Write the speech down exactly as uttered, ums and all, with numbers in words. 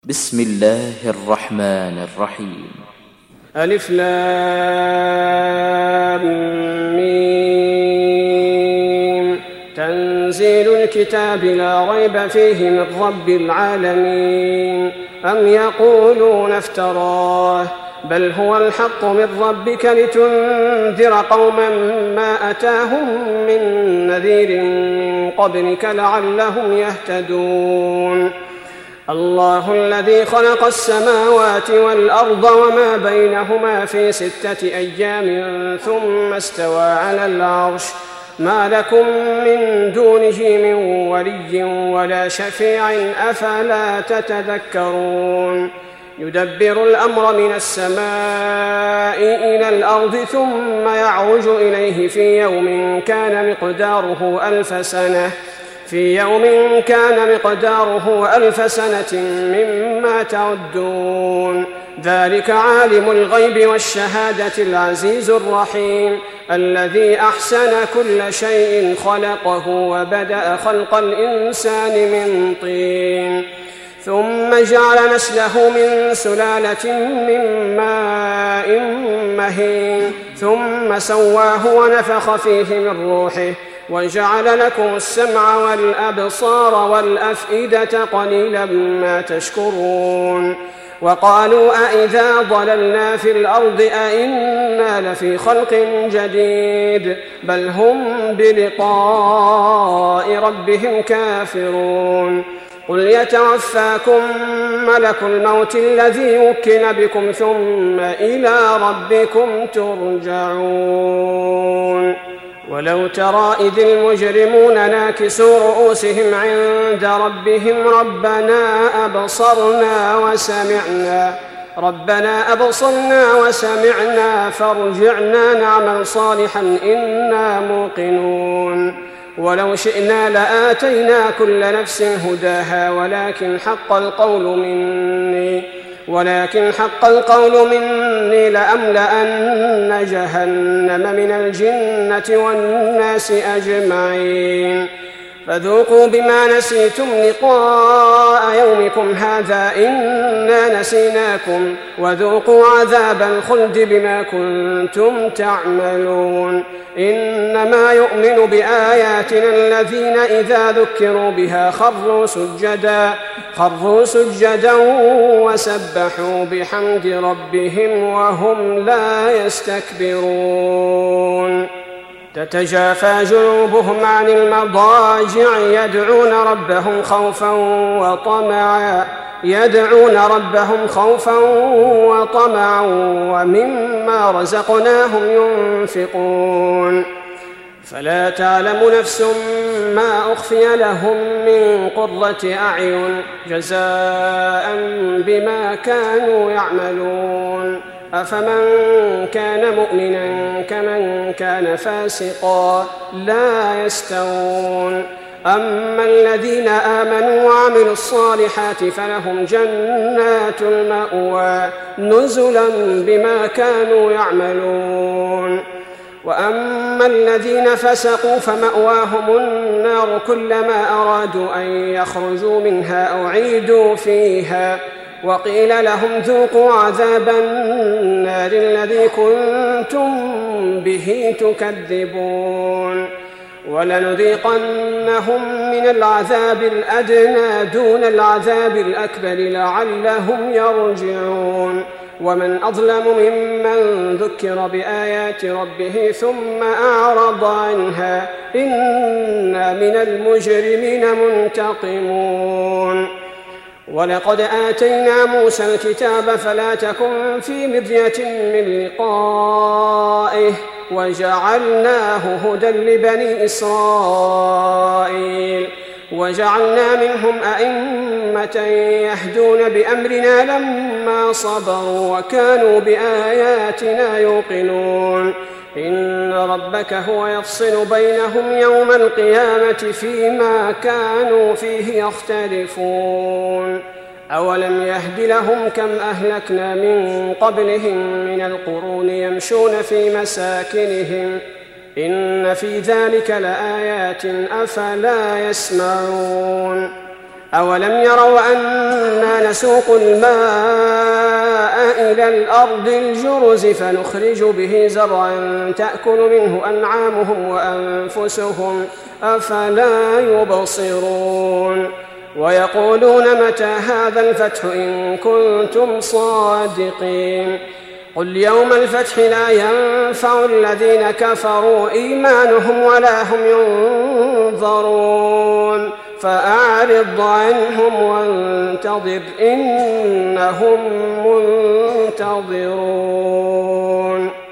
بسم الله الرحمن الرحيم. ألف لام ميم. تنزيل الكتاب لا ريب فيه من رب العالمين. أم يقولون افتراه بل هو الحق من ربك لتنذر قوما ما أتاهم من نذير من قبلك لعلهم يهتدون. الله الذي خلق السماوات والأرض وما بينهما في ستة أيام ثم استوى على العرش ما لكم من دونه من ولي ولا شفيع أفلا تتذكرون. يدبر الأمر من السماء إلى الأرض ثم يعرج إليه في يوم كان مقداره ألف سنة في يوم كان مقداره ألف سنة مما تعدون. ذلك عالم الغيب والشهادة العزيز الرحيم الذي أحسن كل شيء خلقه وبدأ خلق الإنسان من طين ثم جعل نسله من سلالة من ماء مهين ثم سواه ونفخ فيه من روحه وجعل لكم السمع والأبصار والأفئدة قليلا ما تشكرون. وقالوا أئذا ضللنا في الأرض أئنا لفي خلق جديد بل هم بلقاء ربهم كافرون. قل يتوفاكم ملك الموت الذي وكل بكم ثم إلى ربكم ترجعون. ولو ترى إذ المجرمون ناكسوا رؤوسهم عند ربهم ربنا أبصرنا وسمعنا ربنا أبصرنا وسمعنا فارجعنا نعمل صالحا إنا موقنون. ولو شئنا لآتينا كل نفس هداها ولكن حق القول مني ولكن حق القول مني لأملأن جهنم من الجنة والناس أجمعين. فذوقوا بما نسيتم لقاء يومكم هذا إنا نسيناكم وذوقوا عذاب الخلد بما كنتم تعملون. إنما يؤمن بآياتنا الذين إذا ذكروا بها خروا سجدا خروا سجدا وسبحوا بحمد ربهم وهم لا يستكبرون. تتجافى جنوبهم عن المضاجع يدعون ربهم خوفا وطمعا يدعون ربهم خوفا وطمعا ومما رزقناهم ينفقون. فلا تعلم نفس ما أخفي لهم من قرة أعين جزاء بما كانوا يعملون. أفمن كان مؤمنا كمن كان فاسقا لا يستوون. أما الذين آمنوا وعملوا الصالحات فلهم جنات المأوى نزلا بما كانوا يعملون. وأما الذين فسقوا فمأواهم النار كلما أرادوا أن يخرجوا منها أعيدوا فيها وقيل لهم ذوقوا عذاب النار الذي كنتم به تكذبون. ولنذيقنهم من العذاب الأدنى دون العذاب الأكبر لعلهم يرجعون. ومن أظلم ممن ذكر بآيات ربه ثم أعرض عنها إنا من المجرمين منتقمون. ولقد آتينا موسى الكتاب فلا تكن في مرية من لقائه وجعلناه هدى لبني إسرائيل وجعلنا منهم أئمة يهدون بأمرنا لما صبروا وكانوا بآياتنا يوقنون. إن ربك هو يفصل بينهم يوم القيامة فيما كانوا فيه يختلفون. أولم يهد لهم كم أهلكنا من قبلهم من القرون يمشون في مساكنهم إن في ذلك لآيات أفلا يسمعون. أولم يروا أنا نسوق الماء إلى الأرض الجرز فنخرج به زرعا تأكل منه أنعامهم وأنفسهم أفلا يبصرون ويقولون متى هذا الفتح إن كنتم صادقين قل يوم الفتح لا ينفع الذين كفروا إيمانهم ولا هم ينظرون فأعرض عنهم وانتظر إنهم منتظرون.